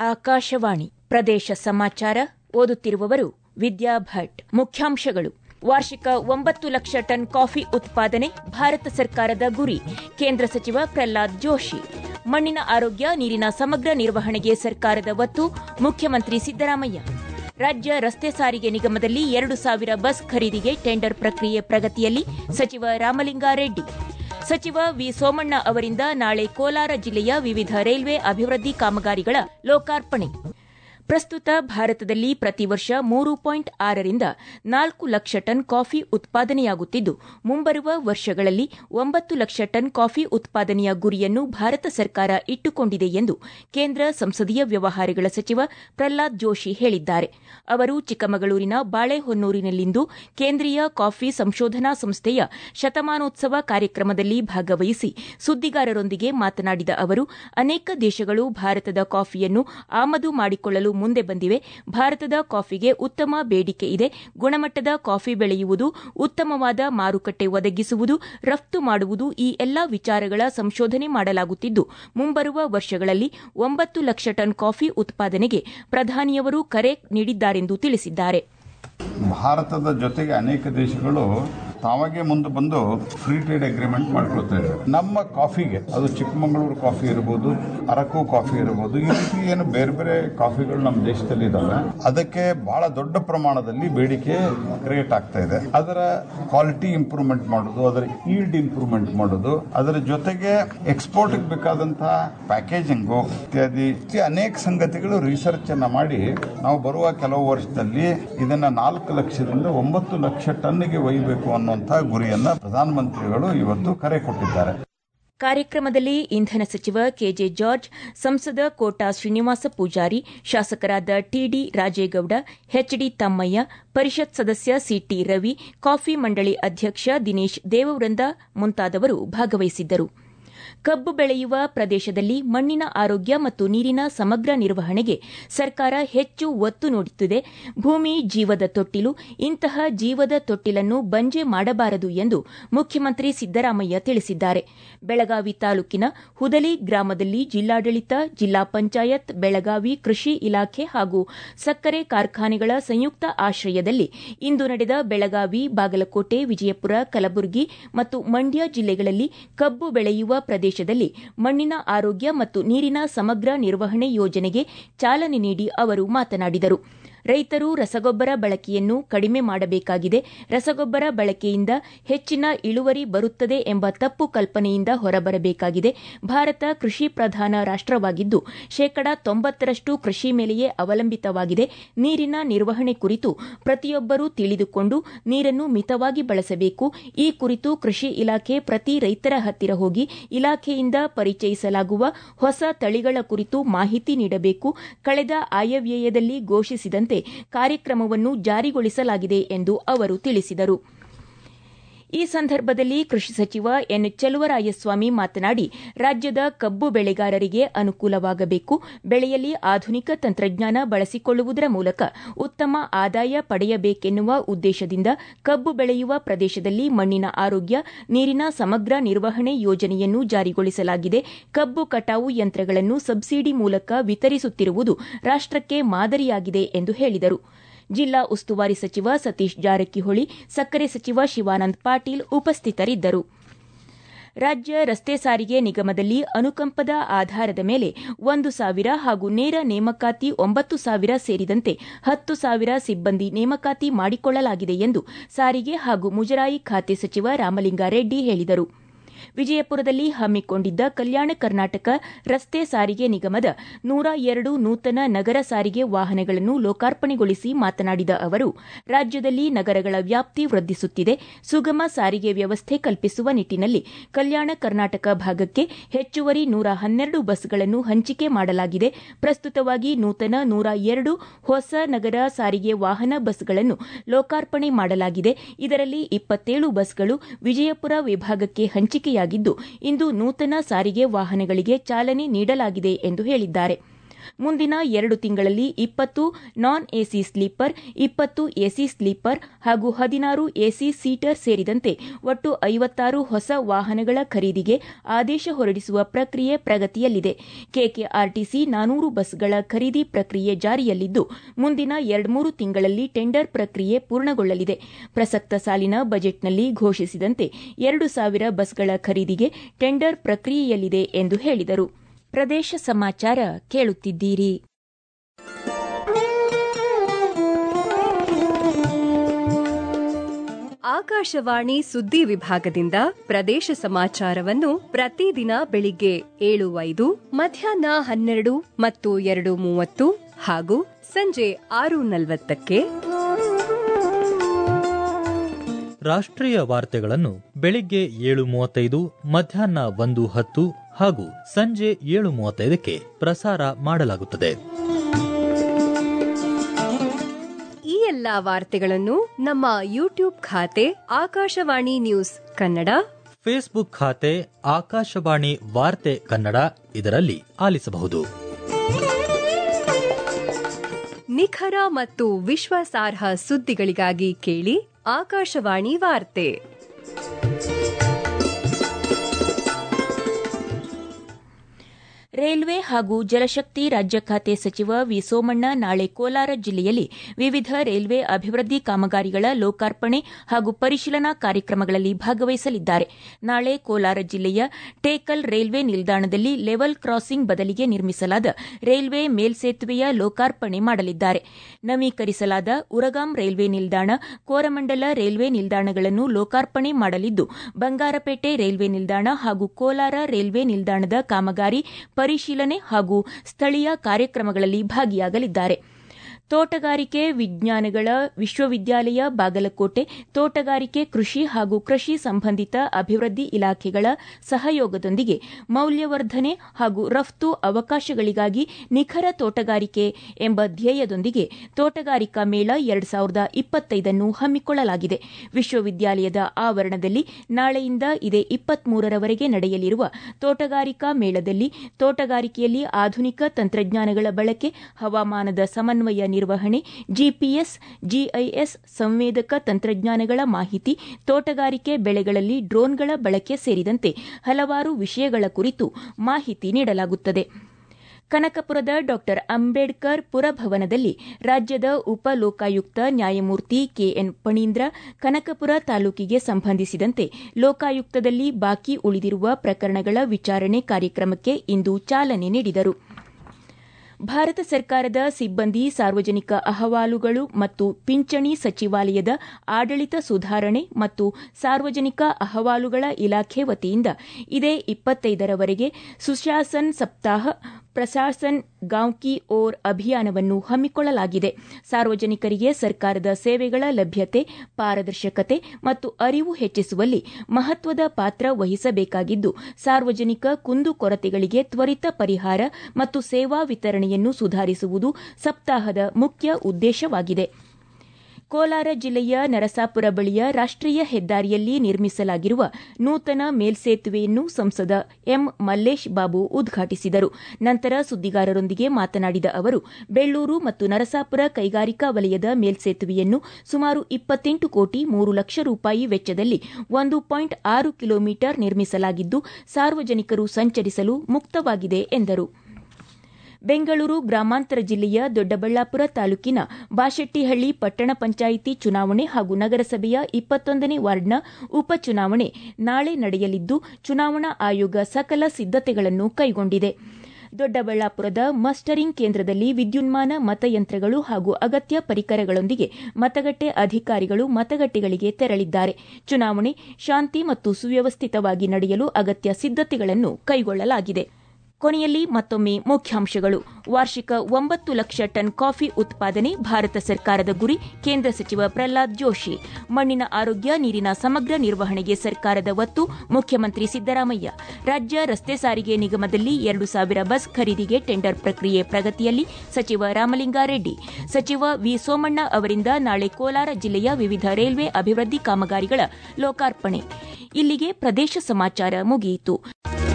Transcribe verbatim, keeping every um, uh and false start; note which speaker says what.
Speaker 1: ಆಕಾಶವಾಣಿ ಪ್ರದೇಶ ಸಮಾಚಾರ ಓದುತ್ತಿರುವವರು ವಿದ್ಯಾ ಭಟ್. ಮುಖ್ಯಾಂಶಗಳು: ವಾರ್ಷಿಕ ಒಂಬತ್ತು ಲಕ್ಷ ಟನ್ ಕಾಫಿ ಉತ್ಪಾದನೆ ಭಾರತ ಸರ್ಕಾರದ ಗುರಿ, ಕೇಂದ್ರ ಸಚಿವ ಪ್ರಹ್ಲಾದ್ ಜೋಶಿ. ಮಣ್ಣಿನ ಆರೋಗ್ಯ, ನೀರಿನ ಸಮಗ್ರ ನಿರ್ವಹಣೆಗೆ ಸರ್ಕಾರದ ಒತ್ತು, ಮುಖ್ಯಮಂತ್ರಿ ಸಿದ್ದರಾಮಯ್ಯ. ರಾಜ್ಯ ರಸ್ತೆ ಸಾರಿಗೆ ನಿಗಮದಲ್ಲಿ ಎರಡು ಸಾವಿರ ಬಸ್ ಖರೀದಿಗೆ ಟೆಂಡರ್ ಪ್ರಕ್ರಿಯೆ ಪ್ರಗತಿಯಲ್ಲಿ, ಸಚಿವ ರಾಮಲಿಂಗಾರೆಡ್ಡಿ. ಸಚಿವ ವಿ ಸೋಮಣ್ಣ ಅವರಿಂದ ನಾಳೆ ಕೋಲಾರ ಜಿಲ್ಲೆಯ ವಿವಿಧ ರೈಲ್ವೆ ಅಭಿವೃದ್ಧಿ ಕಾಮಗಾರಿಗಳ ಲೋಕಾರ್ಪಣೆ. ಪ್ರಸ್ತುತ ಭಾರತದಲ್ಲಿ ಪ್ರತಿ ವರ್ಷ ಮೂರು ಪಾಯಿಂಟ್ ಆರರಿಂದ ನಾಲ್ಕು ಲಕ್ಷ ಟನ್ ಕಾಫಿ ಉತ್ಪಾದನೆಯಾಗುತ್ತಿದ್ದು, ಮುಂಬರುವ ವರ್ಷಗಳಲ್ಲಿ ಒಂಬತ್ತು ಲಕ್ಷ ಟನ್ ಕಾಫಿ ಉತ್ಪಾದನೆಯ ಗುರಿಯನ್ನು ಭಾರತ ಸರ್ಕಾರ ಇಟ್ಟುಕೊಂಡಿದೆ ಎಂದು ಕೇಂದ್ರ ಸಂಸದೀಯ ವ್ಯವಹಾರಗಳ ಸಚಿವ ಪ್ರಹ್ಲಾದ್ ಜೋಶಿ ಹೇಳಿದ್ದಾರೆ. ಅವರು ಚಿಕ್ಕಮಗಳೂರಿನ ಬಾಳೆಹೊನ್ನೂರಿನಲ್ಲಿಂದು ಕೇಂದ್ರೀಯ ಕಾಫಿ ಸಂಶೋಧನಾ ಸಂಸ್ಥೆಯ ಶತಮಾನೋತ್ಸವ ಕಾರ್ಯಕ್ರಮದಲ್ಲಿ ಭಾಗವಹಿಸಿ ಸುದ್ದಿಗಾರರೊಂದಿಗೆ ಮಾತನಾಡಿದ ಅವರು, ಅನೇಕ ದೇಶಗಳು ಭಾರತದ ಕಾಫಿಯನ್ನು ಆಮದು ಮಾಡಿಕೊಳ್ಳಲು ಮುಂದೆ ಬಂದಿವೆ. ಭಾರತದ ಕಾಫಿಗೆ ಉತ್ತಮ ಬೇಡಿಕೆ ಇದೆ. ಗುಣಮಟ್ಟದ ಕಾಫಿ ಬೆಳೆಯುವುದು, ಉತ್ತಮವಾದ ಮಾರುಕಟ್ಟೆ ಒದಗಿಸುವುದು, ರಫ್ತು ಮಾಡುವುದು ಈ ಎಲ್ಲಾ ವಿಚಾರಗಳ ಸಂಶೋಧನೆ ಮಾಡಲಾಗುತ್ತಿದ್ದು, ಮುಂಬರುವ ವರ್ಷಗಳಲ್ಲಿ ಒಂಬತ್ತು ಲಕ್ಷ ಟನ್ ಕಾಫಿ ಉತ್ಪಾದನೆಗೆ ಪ್ರಧಾನಿಯವರು ಕರೆ ನೀಡಿದ್ದಾರೆಂದು ತಿಳಿಸಿದ್ದಾರೆ.
Speaker 2: ಭಾರತದ ಜೊತೆಗೆ ಅನೇಕ ದೇಶಗಳು ತಾವಾಗೆ ಮುಂದೆ ಬಂದು ಫ್ರೀ ಟ್ರೇಡ್ ಅಗ್ರಿಮೆಂಟ್ ಮಾಡ್ಕೊಳ್ತಾ ಇದ್ದಾರೆ. ನಮ್ಮ ಕಾಫಿಗೆ, ಅದು ಚಿಕ್ಕಮಗಳೂರು ಕಾಫಿ ಇರಬಹುದು, ಅರಕು ಕಾಫಿ ಇರಬಹುದು, ಈ ರೀತಿ ಏನು ಬೇರೆ ಬೇರೆ ಕಾಫಿಗಳು ನಮ್ಮ ದೇಶದಲ್ಲಿ ಇದಾವೆ. ಅದಕ್ಕೆ ಬಹಳ ದೊಡ್ಡ ಪ್ರಮಾಣದಲ್ಲಿ ಬೇಡಿಕೆ ಕ್ರಿಯೇಟ್ ಆಗ್ತಾ ಇದೆ. ಅದರ ಕ್ವಾಲಿಟಿ ಇಂಪ್ರೂವ್ಮೆಂಟ್ ಮಾಡೋದು, ಅದರ ಈಲ್ಡ್ ಇಂಪ್ರೂವ್ಮೆಂಟ್ ಮಾಡೋದು, ಅದರ ಜೊತೆಗೆ ಎಕ್ಸ್ಪೋರ್ಟ್ ಬೇಕಾದಂತಹ ಪ್ಯಾಕೇಜಿಂಗು ಇತ್ಯಾದಿ ಅನೇಕ ಸಂಗತಿಗಳು ರಿಸರ್ಚ್ ಅನ್ನ ಮಾಡಿ ನಾವು ಬರುವ ಕೆಲವು ವರ್ಷದಲ್ಲಿ ಇದನ್ನ ನಾಲ್ಕು ಲಕ್ಷದಿಂದ ಒಂಬತ್ತು ಲಕ್ಷ ಟನ್ನಿಗೆ ಒಯ್ಯಬೇಕು ಅನ್ನುವಂತಹ ಗುರಿಯನ್ನ ಪ್ರಧಾನಮಂತ್ರಿಗಳು ಇವತ್ತು ಕರೆ ಕೊಟ್ಟಿದ್ದಾರೆ.
Speaker 1: ಕಾರ್ಯಕ್ರಮದಲ್ಲಿ ಇಂಧನ ಸಚಿವ ಕೆಜೆ ಜಾರ್ಜ್, ಸಂಸದ ಕೋಟಾ ಶ್ರೀನಿವಾಸ ಪೂಜಾರಿ, ಶಾಸಕರಾದ ಟಿಡಿ ರಾಜೇಗೌಡ, ಎಚ್ಡಿ ತಮ್ಮಯ್ಯ, ಪರಿಷತ್ ಸದಸ್ಯ ಸಿಟಿ ರವಿ, ಕಾಫಿ ಮಂಡಳಿ ಅಧ್ಯಕ್ಷ ದಿನೇಶ್ ದೇವವೃಂದ ಮುಂತಾದವರು ಭಾಗವಹಿಸಿದ್ದರು. ಕಬ್ಬು ಬೆಳೆಯುವ ಪ್ರದೇಶದಲ್ಲಿ ಮಣ್ಣಿನ ಆರೋಗ್ಯ ಮತ್ತು ನೀರಿನ ಸಮಗ್ರ ನಿರ್ವಹಣೆಗೆ ಸರ್ಕಾರ ಹೆಚ್ಚು ಒತ್ತು ನೀಡುತ್ತಿದೆ. ಭೂಮಿ ಜೀವದ ತೊಟ್ಟಿಲು. ಇಂತಹ ಜೀವದ ತೊಟ್ಟಿಲನ್ನು ಬಂಜೆ ಮಾಡಬಾರದು ಎಂದು ಮುಖ್ಯಮಂತ್ರಿ ಸಿದ್ದರಾಮಯ್ಯ ತಿಳಿಸಿದ್ದಾರೆ. ಬೆಳಗಾವಿ ತಾಲೂಕಿನ ಹುದಲಿ ಗ್ರಾಮದಲ್ಲಿ ಜಿಲ್ಲಾಡಳಿತ, ಜಿಲ್ಲಾ ಪಂಚಾಯತ್, ಬೆಳಗಾವಿ ಕೃಷಿ ಇಲಾಖೆ ಹಾಗೂ ಸಕ್ಕರೆ ಕಾರ್ಖಾನೆಗಳ ಸಂಯುಕ್ತ ಆಶ್ರಯದಲ್ಲಿ ಇಂದು ನಡೆದ ಬೆಳಗಾವಿ, ಬಾಗಲಕೋಟೆ, ವಿಜಯಪುರ, ಕಲಬುರಗಿ ಮತ್ತು ಮಂಡ್ಯ ಜಿಲ್ಲೆಗಳಲ್ಲಿ ಕಬ್ಬು ಬೆಳೆಯುವ ಪ್ರದೇಶದಲ್ಲಿ ಮಣ್ಣಿನ ಆರೋಗ್ಯ ಮತ್ತು ನೀರಿನ ಸಮಗ್ರ ನಿರ್ವಹಣೆ ಯೋಜನೆಗೆ ಚಾಲನೆ ನೀಡಿ ಅವರು ಮಾತನಾಡಿದರು. ರೈತರು ರಸಗೊಬ್ಬರ ಬಳಕೆಯನ್ನು ಕಡಿಮೆ ಮಾಡಬೇಕಾಗಿದೆ. ರಸಗೊಬ್ಬರ ಬಳಕೆಯಿಂದ ಹೆಚ್ಚಿನ ಇಳುವರಿ ಬರುತ್ತದೆ ಎಂಬ ತಪ್ಪು ಕಲ್ಪನೆಯಿಂದ ಹೊರಬರಬೇಕಾಗಿದೆ. ಭಾರತ ಕೃಷಿ ಪ್ರಧಾನ ರಾಷ್ಟವಾಗಿದ್ದು, ಶೇಕಡಾ ತೊಂಬತ್ತರಷ್ಟು ಕೃಷಿ ಮೇಲೆಯೇ ಅವಲಂಬಿತವಾಗಿದೆ. ನೀರಿನ ನಿರ್ವಹಣೆ ಕುರಿತು ಪ್ರತಿಯೊಬ್ಬರೂ ತಿಳಿದುಕೊಂಡು ನೀರನ್ನು ಮಿತವಾಗಿ ಬಳಸಬೇಕು. ಈ ಕುರಿತು ಕೃಷಿ ಇಲಾಖೆ ಪ್ರತಿ ರೈತರ ಹತ್ತಿರ ಹೋಗಿ ಇಲಾಖೆಯಿಂದ ಪರಿಚಯಿಸಲಾಗುವ ಹೊಸ ತಳಿಗಳ ಕುರಿತು ಮಾಹಿತಿ ನೀಡಬೇಕು. ಕಳೆದ ಆಯವ್ಯಯದಲ್ಲಿ ಘೋಷಿಸಿದಂತೆ ಕಾರ್ಯಕ್ರಮವನ್ನು ಜಾರಿಗೊಳಿಸಲಾಗಿದೆ ಎಂದು ಅವರು ತಿಳಿಸಿದರು. ಈ ಸಂದರ್ಭದಲ್ಲಿ ಕೃಷಿ ಸಚಿವ ಎನ್ ಚೆಲುವರಾಯಸ್ವಾಮಿ ಮಾತನಾಡಿ, ರಾಜ್ಯದ ಕಬ್ಬು ಬೆಳೆಗಾರರಿಗೆ ಅನುಕೂಲವಾಗಬೇಕು. ಬೆಳೆಯಲ್ಲಿ ಆಧುನಿಕ ತಂತ್ರಜ್ಞಾನ ಬಳಸಿಕೊಳ್ಳುವುದರ ಮೂಲಕ ಉತ್ತಮ ಆದಾಯ ಪಡೆಯಬೇಕೆನ್ನುವ ಉದ್ದೇಶದಿಂದ ಕಬ್ಬು ಬೆಳೆಯುವ ಪ್ರದೇಶದಲ್ಲಿ ಮಣ್ಣಿನ ಆರೋಗ್ಯ, ನೀರಿನ ಸಮಗ್ರ ನಿರ್ವಹಣೆ ಯೋಜನೆಯನ್ನು ಜಾರಿಗೊಳಿಸಲಾಗಿದೆ. ಕಬ್ಬು ಕಟಾವು ಯಂತ್ರಗಳನ್ನು ಸಬ್ಸಿಡಿ ಮೂಲಕ ವಿತರಿಸುತ್ತಿರುವುದು ರಾಷ್ಟಕ್ಕೆ ಮಾದರಿಯಾಗಿದೆ ಎಂದು ಹೇಳಿದರು. ಜಿಲ್ಲಾ ಉಸ್ತುವಾರಿ ಸಚಿವ ಸತೀಶ್ ಜಾರಕಿಹೊಳಿ, ಸಕ್ಕರೆ ಸಚಿವ ಶಿವಾನಂದ ಪಾಟೀಲ್ ಉಪಸ್ಥಿತರಿದ್ದರು. ರಾಜ್ಯ ರಸ್ತೆ ಸಾರಿಗೆ ನಿಗಮದಲ್ಲಿ ಅನುಕಂಪದ ಆಧಾರದ ಮೇಲೆ ಒಂದು ಸಾವಿರ ಹಾಗೂ ನೇರ ನೇಮಕಾತಿ ಒಂಬತ್ತು ಸಾವಿರ ಸೇರಿದಂತೆ ಹತ್ತು ಸಾವಿರ ಸಿಬ್ಬಂದಿ ನೇಮಕಾತಿ ಮಾಡಿಕೊಳ್ಳಲಾಗಿದೆ ಎಂದು ಸಾರಿಗೆ ಹಾಗೂ ಮುಜರಾಯಿ ಖಾತೆ ಸಚಿವ ರಾಮಲಿಂಗಾರೆಡ್ಡಿ ಹೇಳಿದರು. ವಿಜಯಪುರದಲ್ಲಿ ಹಮ್ಮಿಕೊಂಡಿದ್ದ ಕಲ್ಯಾಣ ಕರ್ನಾಟಕ ರಸ್ತೆ ಸಾರಿಗೆ ನಿಗಮದ ನೂರ ಎರಡು ನೂತನ ನಗರ ಸಾರಿಗೆ ವಾಹನಗಳನ್ನು ಲೋಕಾರ್ಪಣೆಗೊಳಿಸಿ ಮಾತನಾಡಿದ ಅವರು, ರಾಜ್ಯದಲ್ಲಿ ನಗರಗಳ ವ್ಯಾಪ್ತಿ ವೃದ್ಧಿಸುತ್ತಿದೆ. ಸುಗಮ ಸಾರಿಗೆ ವ್ಯವಸ್ಥೆ ಕಲ್ಪಿಸುವ ನಿಟ್ಟಿನಲ್ಲಿ ಕಲ್ಯಾಣ ಕರ್ನಾಟಕ ಭಾಗಕ್ಕೆ ಹೆಚ್ಚುವರಿ ನೂರ ಹನ್ನೆರಡು ಬಸ್ಗಳನ್ನು ಹಂಚಿಕೆ ಮಾಡಲಾಗಿದೆ. ಪ್ರಸ್ತುತವಾಗಿ ನೂತನ ನೂರ ಎರಡು ಹೊಸ ನಗರ ಸಾರಿಗೆ ವಾಹನ ಬಸ್ಗಳನ್ನು ಲೋಕಾರ್ಪಣೆ ಮಾಡಲಾಗಿದೆ. ಇದರಲ್ಲಿ ಇಪ್ಪತ್ತೇಳು ಬಸ್ಗಳು ವಿಜಯಪುರ ವಿಭಾಗಕ್ಕೆ ಹಂಚಿಕೆಯಾಗಿದ್ದು, ಇಂದು ನೂತನ ಸಾರಿಗೆ ವಾಹನಗಳಿಗೆ ಚಾಲನೆ ನೀಡಲಾಗಿದೆ ಎಂದು ಹೇಳಿದ್ದಾರೆ. ಮುಂದಿನ ಎರಡು ತಿಂಗಳಲ್ಲಿ ಇಪ್ಪತ್ತು ನಾನ್ ಎಸಿ ಸ್ಲೀಪರ್, ಇಪ್ಪತ್ತು ಎಸಿ ಸ್ಲೀಪರ್ ಹಾಗೂ ಹದಿನಾರು ಎಸಿ ಸೀಟರ್ ಸೇರಿದಂತೆ ಒಟ್ಟು ಐವತ್ತಾರು ಹೊಸ ವಾಹನಗಳ ಖರೀದಿಗೆ ಆದೇಶ ಹೊರಡಿಸುವ ಪ್ರಕ್ರಿಯೆ ಪ್ರಗತಿಯಲ್ಲಿದೆ. ಕೆಕೆಆರ್ಟಿಸಿ ನಾನೂರು ಬಸ್ಗಳ ಖರೀದಿ ಪ್ರಕ್ರಿಯೆ ಜಾರಿಯಲ್ಲಿದ್ದು, ಮುಂದಿನ ಎರಡ್ಮೂರು ತಿಂಗಳಲ್ಲಿ ಟೆಂಡರ್ ಪ್ರಕ್ರಿಯೆ ಪೂರ್ಣಗೊಳ್ಳಲಿದೆ. ಪ್ರಸಕ್ತ ಸಾಲಿನ ಬಜೆಟ್ನಲ್ಲಿ ಘೋಷಿಸಿದಂತೆ ಎರಡು ಸಾವಿರ ಬಸ್ಗಳ ಖರೀದಿಗೆ ಟೆಂಡರ್ ಪ್ರಕ್ರಿಯೆಯಲ್ಲಿದೆ ಎಂದು ಹೇಳಿದರು. ಪ್ರದೇಶ ಸಮಾಚಾರ ಕೇಳುತ್ತಿದ್ದೀರಿ.
Speaker 3: ಆಕಾಶವಾಣಿ ಸುದ್ದಿ ವಿಭಾಗದಿಂದ ಪ್ರದೇಶ ಸಮಾಚಾರವನ್ನು ಪ್ರತಿದಿನ ಬೆಳಿಗ್ಗೆ ಏಳು ಐದು, ಮಧ್ಯಾಹ್ನ ಹನ್ನೆರಡು ಮತ್ತು ಎರಡು ಮೂವತ್ತು ಹಾಗೂ ಸಂಜೆ ಆರು ನಲವತ್ತಕ್ಕೆ.
Speaker 4: ರಾಷ್ಟ್ರೀಯ ವಾರ್ತೆಗಳನ್ನು ಬೆಳಿಗ್ಗೆ ಏಳು ಮೂವತ್ತೈದು, ಮಧ್ಯಾಹ್ನ ಒಂದು ಹತ್ತು ಹಾಗೂ ಸಂಜೆ ಏಳು ಮೂವತ್ತೈದಕ್ಕೆ ಪ್ರಸಾರ ಮಾಡಲಾಗುತ್ತದೆ.
Speaker 3: ಈ ಎಲ್ಲಾ ವಾರ್ತೆಗಳನ್ನು ನಮ್ಮ ಯೂಟ್ಯೂಬ್ ಖಾತೆ ಆಕಾಶವಾಣಿ ನ್ಯೂಸ್ ಕನ್ನಡ,
Speaker 4: ಫೇಸ್ಬುಕ್ ಖಾತೆ ಆಕಾಶವಾಣಿ ವಾರ್ತೆ ಕನ್ನಡ ಇದರಲ್ಲಿ ಆಲಿಸಬಹುದು.
Speaker 3: ನಿಖರ ಮತ್ತು ವಿಶ್ವಾಸಾರ್ಹ ಸುದ್ದಿಗಳಿಗಾಗಿ ಕೇಳಿ ಆಕಾಶವಾಣಿ ವಾರ್ತೆ.
Speaker 1: ರೈಲ್ವೆ ಹಾಗೂ ಜಲಶಕ್ತಿ ರಾಜ್ಯ ಖಾತೆ ಸಚಿವ ವಿ ಸೋಮಣ್ಣ ನಾಳೆ ಕೋಲಾರ ಜಿಲ್ಲೆಯಲ್ಲಿ ವಿವಿಧ ರೈಲ್ವೆ ಅಭಿವೃದ್ಧಿ ಕಾಮಗಾರಿಗಳ ಲೋಕಾರ್ಪಣೆ ಹಾಗೂ ಪರಿಶೀಲನಾ ಕಾರ್ಯಕ್ರಮಗಳಲ್ಲಿ ಭಾಗವಹಿಸಲಿದ್ದಾರೆ. ನಾಳೆ ಕೋಲಾರ ಜಿಲ್ಲೆಯ ಟೇಕಲ್ ರೈಲ್ವೆ ನಿಲ್ದಾಣದಲ್ಲಿ ಲೆವೆಲ್ ಕ್ರಾಸಿಂಗ್ ಬದಲಿಗೆ ನಿರ್ಮಿಸಲಾದ ರೈಲ್ವೆ ಮೇಲ್ಸೇತುವೆಯ ಲೋಕಾರ್ಪಣೆ ಮಾಡಲಿದ್ದಾರೆ. ನವೀಕರಿಸಲಾದ ಉರಗಾಂ ರೈಲ್ವೆ ನಿಲ್ದಾಣ, ಕೋರಮಂಡಲ ರೈಲ್ವೆ ನಿಲ್ದಾಣಗಳನ್ನು ಲೋಕಾರ್ಪಣೆ ಮಾಡಲಿದ್ದು, ಬಂಗಾರಪೇಟೆ ರೈಲ್ವೆ ನಿಲ್ದಾಣ ಹಾಗೂ ಕೋಲಾರ ರೈಲ್ವೆ ನಿಲ್ದಾಣದ ಕಾಮಗಾರಿ ಪರಿಶೀಲನೆ ಹಾಗೂ ಸ್ಥಳೀಯ ಕಾರ್ಯಕ್ರಮಗಳಲ್ಲಿ ಭಾಗಿಯಾಗಲಿದ್ದಾರೆ. ತೋಟಗಾರಿಕೆ ವಿಜ್ಞಾನಗಳ ವಿಶ್ವವಿದ್ಯಾಲಯ ಬಾಗಲಕೋಟೆ, ತೋಟಗಾರಿಕೆ, ಕೃಷಿ ಹಾಗೂ ಕೃಷಿ ಸಂಬಂಧಿತ ಅಭಿವೃದ್ಧಿ ಇಲಾಖೆಗಳ ಸಹಯೋಗದೊಂದಿಗೆ ಮೌಲ್ಯವರ್ಧನೆ ಹಾಗೂ ರಫ್ತು ಅವಕಾಶಗಳಿಗಾಗಿ ನಿಖರ ತೋಟಗಾರಿಕೆ ಎಂಬ ಧ್ಯೇಯದೊಂದಿಗೆ ತೋಟಗಾರಿಕಾ ಮೇಳ ಎರಡು ಸಾವಿರದ ಇಪ್ಪತ್ತೈದನ್ನು ಹಮ್ಮಿಕೊಳ್ಳಲಾಗಿದೆ. ವಿಶ್ವವಿದ್ಯಾಲಯದ ಆವರಣದಲ್ಲಿ ನಾಳೆಯಿಂದ ಇದೇ ಇಪ್ಪತ್ಮೂರರವರೆಗೆ ನಡೆಯಲಿರುವ ತೋಟಗಾರಿಕಾ ಮೇಳದಲ್ಲಿ ತೋಟಗಾರಿಕೆಯಲ್ಲಿ ಆಧುನಿಕ ತಂತ್ರಜ್ಞಾನಗಳ ಬಳಕೆ, ಹವಾಮಾನದ ಸಮನ್ವಯ ನಿರ್ವಹಣೆ, ಜಿಪಿಎಸ್, ಜಿಐಎಸ್, ಸಂವೇದಕ ತಂತ್ರಜ್ಞಾನಗಳ ಮಾಹಿತಿ, ತೋಟಗಾರಿಕೆ ಬೆಳೆಗಳಲ್ಲಿ ಡ್ರೋನ್ಗಳ ಬಳಕೆ ಸೇರಿದಂತೆ ಹಲವಾರು ವಿಷಯಗಳ ಕುರಿತು ಮಾಹಿತಿ ನೀಡಲಾಗುತ್ತದೆ. ಕನಕಪುರದ ಡಾ ಅಂಬೇಡ್ಕರ್ ಪುರಭವನದಲ್ಲಿ ರಾಜ್ಯದ ಉಪ ಲೋಕಾಯುಕ್ತ ನ್ಯಾಯಮೂರ್ತಿ ಕೆಎನ್ ಫಣೀಂದ್ರ ಕನಕಪುರ ತಾಲೂಕಿಗೆ ಸಂಬಂಧಿಸಿದಂತೆ ಲೋಕಾಯುಕ್ತದಲ್ಲಿ ಬಾಕಿ ಉಳಿದಿರುವ ಪ್ರಕರಣಗಳ ವಿಚಾರಣೆ ಕಾರ್ಯಕ್ರಮಕ್ಕೆ ಇಂದು ಚಾಲನೆ ನೀಡಿದರು. ಭಾರತ ಸರ್ಕಾರದ ಸಿಬ್ಬಂದಿ ಸಾರ್ವಜನಿಕ ಅಹವಾಲುಗಳು ಮತ್ತು ಪಿಂಚಣಿ ಸಚಿವಾಲಯದ ಆಡಳಿತ ಸುಧಾರಣೆ ಮತ್ತು ಸಾರ್ವಜನಿಕ ಅಹವಾಲುಗಳ ಇಲಾಖೆ ವತಿಯಿಂದ ಇದೇ ಇಪ್ಪತ್ತೈದರವರೆಗೆ ಸುಶಾಸನ್ ಸಪ್ತಾಹ ಪ್ರಶಾಸನ್ ಗಾಂವ್ ಕಿ ಓರ್ ಅಭಿಯಾನವನ್ನು ಹಮ್ಮಿಕೊಳ್ಳಲಾಗಿದೆ. ಸಾರ್ವಜನಿಕರಿಗೆ ಸರ್ಕಾರದ ಸೇವೆಗಳ ಲಭ್ಯತೆ, ಪಾರದರ್ಶಕತೆ ಮತ್ತು ಅರಿವು ಹೆಚ್ಚಿಸುವಲ್ಲಿ ಮಹತ್ವದ ಪಾತ್ರ ವಹಿಸಬೇಕಾಗಿದ್ದು, ಸಾರ್ವಜನಿಕ ಕುಂದುಕೊರತೆಗಳಿಗೆ ತ್ವರಿತ ಪರಿಹಾರ ಮತ್ತು ಸೇವಾ ವಿತರಣೆಯನ್ನು ಸುಧಾರಿಸುವುದು ಸಪ್ತಾಹದ ಮುಖ್ಯ ಉದ್ದೇಶವಾಗಿದೆ. ಕೋಲಾರ ಜಿಲ್ಲೆಯ ನರಸಾಪುರ ಬಳಿಯ ರಾಷ್ಟೀಯ ಹೆದ್ದಾರಿಯಲ್ಲಿ ನಿರ್ಮಿಸಲಾಗಿರುವ ನೂತನ ಮೇಲ್ಸೇತುವೆಯನ್ನು ಸಂಸದ ಎಂ ಮಲ್ಲೇಶ್ ಬಾಬು ಉದ್ಘಾಟಿಸಿದರು. ನಂತರ ಸುದ್ದಿಗಾರರೊಂದಿಗೆ ಮಾತನಾಡಿದ ಅವರು, ಬೆಳ್ಳೂರು ಮತ್ತು ನರಸಾಪುರ ಕೈಗಾರಿಕಾ ವಲಯದ ಮೇಲ್ಸೇತುವೆಯನ್ನು ಸುಮಾರು ಇಪ್ಪತ್ತೆಂಟು ಕೋಟಿ ಮೂರು ಲಕ್ಷ ರೂಪಾಯಿ ವೆಚ್ಚದಲ್ಲಿ ಒಂದು ಪಾಯಿಂಟ್ ಆರು ಕಿಲೋಮೀಟರ್ ನಿರ್ಮಿಸಲಾಗಿದ್ದು, ಸಾರ್ವಜನಿಕರು ಸಂಚರಿಸಲು ಮುಕ್ತವಾಗಿದೆ ಎಂದರು. ಬೆಂಗಳೂರು ಗ್ರಾಮಾಂತರ ಜಿಲ್ಲೆಯ ದೊಡ್ಡಬಳ್ಳಾಪುರ ತಾಲೂಕಿನ ಬಾಶೆಟ್ಟಿಹಳ್ಳಿ ಪಟ್ಟಣ ಪಂಚಾಯಿತಿ ಚುನಾವಣೆ ಹಾಗೂ ನಗರಸಭೆಯ ಇಪ್ಪತ್ತೊಂದನೇ ವಾರ್ಡ್ನ ಉಪಚುನಾವಣೆ ನಾಳೆ ನಡೆಯಲಿದ್ದು, ಚುನಾವಣಾ ಆಯೋಗ ಸಕಲ ಸಿದ್ದತೆಗಳನ್ನು ಕೈಗೊಂಡಿದೆ. ದೊಡ್ಡಬಳ್ಳಾಪುರದ ಮಸ್ಟರಿಂಗ್ ಕೇಂದ್ರದಲ್ಲಿ ವಿದ್ಯುನ್ಮಾನ ಮತಯಂತ್ರಗಳು ಹಾಗೂ ಅಗತ್ಯ ಪರಿಕರಗಳೊಂದಿಗೆ ಮತಗಟ್ಟೆ ಅಧಿಕಾರಿಗಳು ಮತಗಟ್ಟೆಗಳಿಗೆ ತೆರಳಿದ್ದಾರೆ. ಚುನಾವಣೆ ಶಾಂತಿ ಮತ್ತು ಸುವ್ಯವಸ್ಥಿತವಾಗಿ ನಡೆಯಲು ಅಗತ್ಯ ಸಿದ್ದತೆಗಳನ್ನು ಕೈಗೊಳ್ಳಲಾಗಿದೆ. ಕೊನೆಯಲ್ಲಿ ಮತ್ತೊಮ್ಮೆ ಮುಖ್ಯಾಂಶಗಳು. ವಾರ್ಷಿಕ ಒಂಬತ್ತು ಲಕ್ಷ ಟನ್ ಕಾಫಿ ಉತ್ಪಾದನೆ ಭಾರತ ಸರ್ಕಾರದ ಗುರಿ, ಕೇಂದ್ರ ಸಚಿವ ಪ್ರಹ್ಲಾದ್ ಜೋಶಿ. ಮಣ್ಣಿನ ಆರೋಗ್ಯ, ನೀರಿನ ಸಮಗ್ರ ನಿರ್ವಹಣೆಗೆ ಸರ್ಕಾರದ ಒತ್ತು, ಮುಖ್ಯಮಂತ್ರಿ ಸಿದ್ದರಾಮಯ್ಯ. ರಾಜ್ಯ ರಸ್ತೆ ಸಾರಿಗೆ ನಿಗಮದಲ್ಲಿ ಎರಡು ಸಾವಿರ ಬಸ್ ಖರೀದಿಗೆ ಟೆಂಡರ್ ಪ್ರಕ್ರಿಯೆ ಪ್ರಗತಿಯಲ್ಲಿ, ಸಚಿವ ರಾಮಲಿಂಗಾರೆಡ್ಡಿ. ಸಚಿವ ವಿ ಸೋಮಣ್ಣ ಅವರಿಂದ ನಾಳೆ ಕೋಲಾರ ಜಿಲ್ಲೆಯ ವಿವಿಧ ರೈಲ್ವೆ ಅಭಿವೃದ್ಧಿ ಕಾಮಗಾರಿಗಳ ಲೋಕಾರ್ಪಣೆ. ಇಲ್ಲಿಗೆ ಪ್ರದೇಶ ಸಮಾಚಾರ ಮುಗಿಯಿತು.